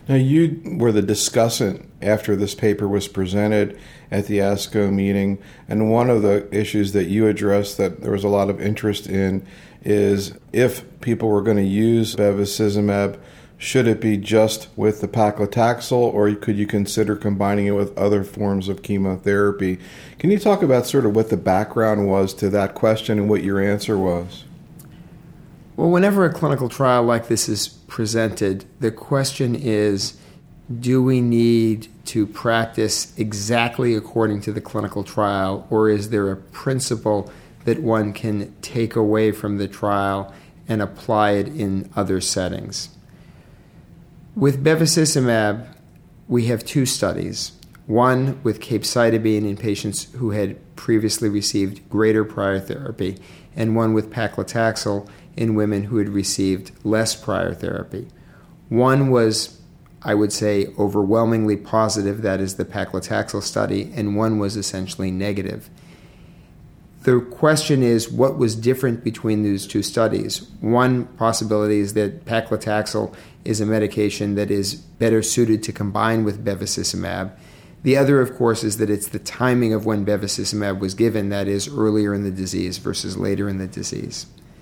Now, you were the discussant after this paper was presented at the ASCO meeting, and one of the issues that you addressed that there was a lot of interest in is if people were going to use bevacizumab, should it be just with the paclitaxel, or could you consider combining it with other forms of chemotherapy? Can you talk about sort of what the background was to that question and what your answer was? Well, whenever a clinical trial like this is presented, the question is, do we need to practice exactly according to the clinical trial, or is there a principle that one can take away from the trial and apply it in other settings? With bevacizumab, we have two studies, one with capecitabine in patients who had previously received greater prior therapy, and one with paclitaxel in women who had received less prior therapy. One was, I would say, overwhelmingly positive, that is the paclitaxel study, and one was essentially negative. The question is, what was different between those two studies? One possibility is that paclitaxel is a medication that is better suited to combine with bevacizumab. The other, of course, is that it's the timing of when bevacizumab was given, that is, earlier in the disease versus later in the disease.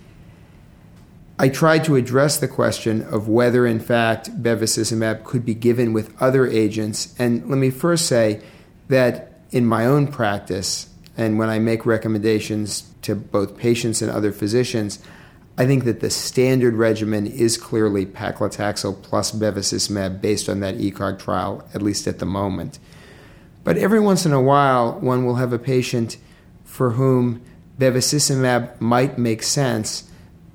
I tried to address the question of whether, in fact, bevacizumab could be given with other agents. And let me first say that in my own practice, and when I make recommendations to both patients and other physicians, I think that the standard regimen is clearly paclitaxel plus bevacizumab based on that ECOG trial, at least at the moment. But every once in a while, one will have a patient for whom bevacizumab might make sense,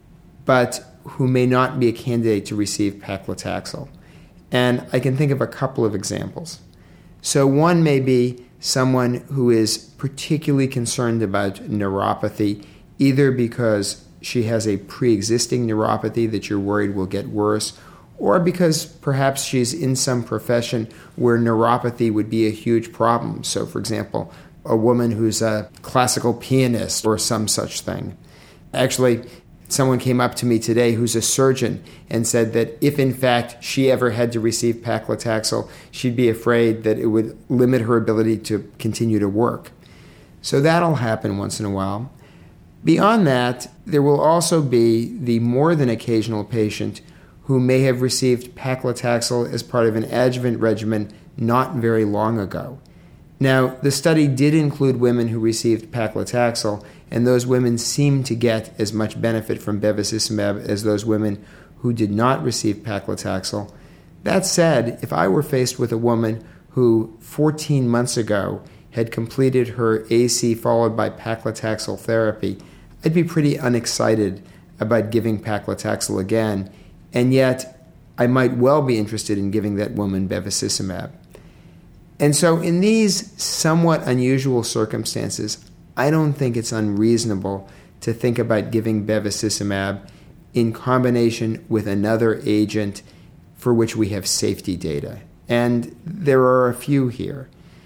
but who may not be a candidate to receive paclitaxel. And I can think of a couple of examples. So one may be someone who is particularly concerned about neuropathy, either because she has a pre-existing neuropathy that you're worried will get worse, or because perhaps she's in some profession where neuropathy would be a huge problem. So, for example, a woman who's a classical pianist or some such thing. Actually, someone came up to me today who's a surgeon and said that if, in fact, she ever had to receive paclitaxel, she'd be afraid that it would limit her ability to continue to work. So that'll happen once in a while. Beyond that, there will also be the more than occasional patient who may have received paclitaxel as part of an adjuvant regimen not very long ago. Now, the study did include women who received paclitaxel, and those women seemed to get as much benefit from bevacizumab as those women who did not receive paclitaxel. That said, if I were faced with a woman who 14 months ago had completed her AC followed by paclitaxel therapy, I'd be pretty unexcited about giving paclitaxel again, and yet I might well be interested in giving that woman bevacizumab. And so in these somewhat unusual circumstances, I don't think it's unreasonable to think about giving bevacizumab in combination with another agent for which we have safety data. And there are a few here.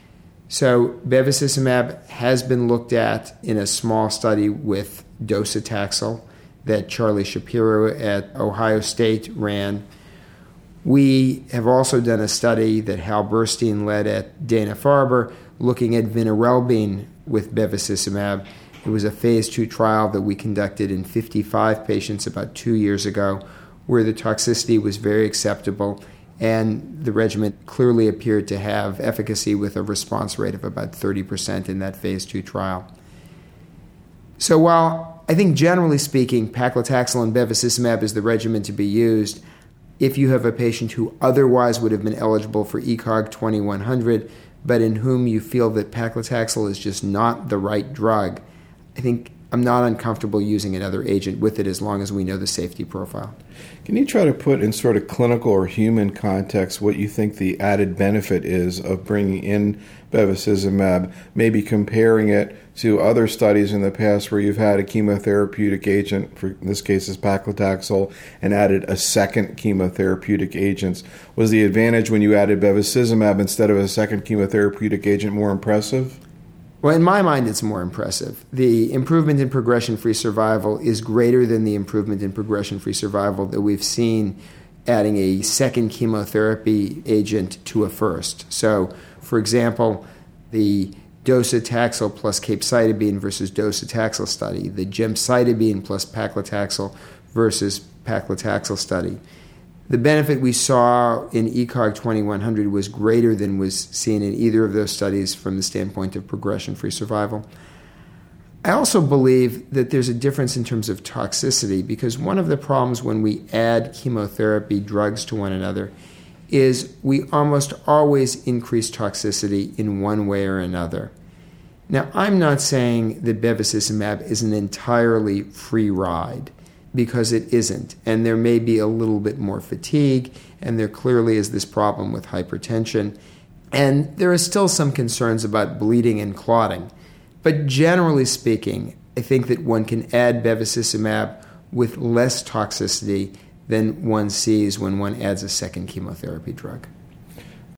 So bevacizumab has been looked at in a small study with docetaxel that Charlie Shapiro at Ohio State ran. We have also done a study that Hal Burstein led at Dana-Farber looking at vinorelbine with bevacizumab. It was a phase 2 trial that we conducted in 55 patients about 2 years ago, where the toxicity was very acceptable and the regimen clearly appeared to have efficacy with a response rate of about 30% in that phase 2 trial. So while I think generally speaking paclitaxel and bevacizumab is the regimen to be used, if you have a patient who otherwise would have been eligible for ECOG 2100, but in whom you feel that paclitaxel is just not the right drug, I think I'm not uncomfortable using another agent with it as long as we know the safety profile. Can you try to put in sort of clinical or human context what you think the added benefit is of bringing in bevacizumab, maybe comparing it to other studies in the past where you've had a chemotherapeutic agent, for in this case is paclitaxel, and added a second chemotherapeutic agent? Was the advantage when you added bevacizumab instead of a second chemotherapeutic agent more impressive? Well, in my mind, it's more impressive. The improvement in progression-free survival is greater than the improvement in progression-free survival that we've seen adding a second chemotherapy agent to a first. So, for example, the docetaxel plus capecitabine versus docetaxel study, the gemcitabine plus paclitaxel versus paclitaxel study. The benefit we saw in ECOG 2100 was greater than was seen in either of those studies from the standpoint of progression-free survival. I also believe that there's a difference in terms of toxicity, because one of the problems when we add chemotherapy drugs to one another is we almost always increase toxicity in one way or another. Now, I'm not saying that bevacizumab is an entirely free ride, because it isn't, and there may be a little bit more fatigue, and there clearly is this problem with hypertension, and there are still some concerns about bleeding and clotting. But generally speaking, I think that one can add bevacizumab with less toxicity than one sees when one adds a second chemotherapy drug.